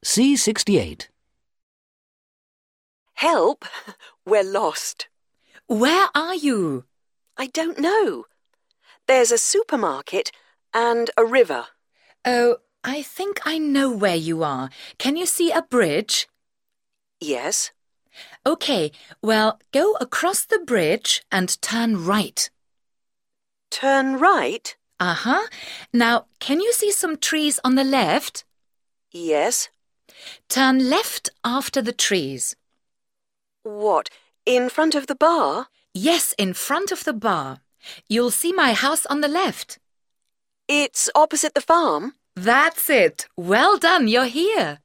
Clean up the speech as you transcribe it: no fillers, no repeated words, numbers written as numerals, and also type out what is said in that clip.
C68. Help! We're lost. Where are you? I don't know. There's a supermarket and a river. Oh, I think I know where you are. Can you see a bridge? Yes. Okay, well, go across the bridge and turn right. Turn right? Uh-huh. Now, can you see some trees on the left? Yes. Turn left after the trees. What, in front of the bar? Yes, in front of the bar. You'll see my house on the left. It's opposite the farm? That's it. Well done, you're here.